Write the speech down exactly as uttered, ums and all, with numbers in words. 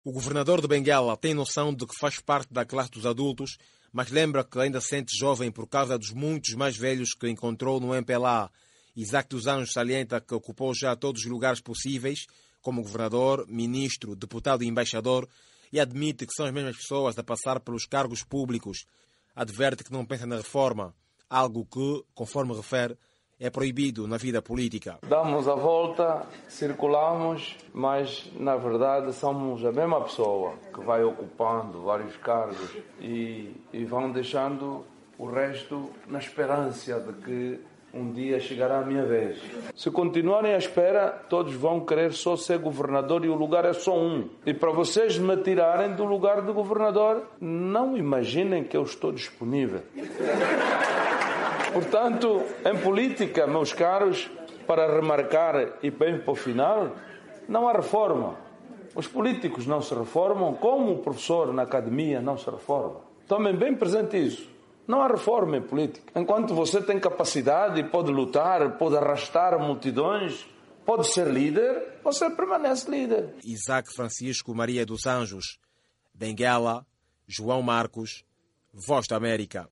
O governador de Benguela tem noção de que faz parte da classe dos adultos, mas lembra que ainda se sente jovem por causa dos muitos mais velhos que encontrou no M P L A. Isaac dos Anjos salienta que ocupou já todos os lugares possíveis, como governador, ministro, deputado e embaixador, e admite que são as mesmas pessoas a passar pelos cargos públicos. Adverte que não pensa na reforma, algo que, conforme refere, é proibido na vida política. Damos a volta, circulamos, mas na verdade somos a mesma pessoa que vai ocupando vários cargos e, e vão deixando o resto na esperança de que um dia chegará a minha vez. Se continuarem à espera, todos vão querer só ser governador e o lugar é só um. E para vocês me tirarem do lugar de governador, não imaginem que eu estou disponível. Portanto, em política, meus caros, para remarcar e bem para o final, não há reforma. Os políticos não se reformam, como o professor na academia não se reforma. Tomem bem presente isso. Não há reforma em política. Enquanto você tem capacidade e pode lutar, pode arrastar multidões, pode ser líder, você permanece líder. Isaac Francisco Maria dos Anjos, Benguela, João Marcos, Voz da América.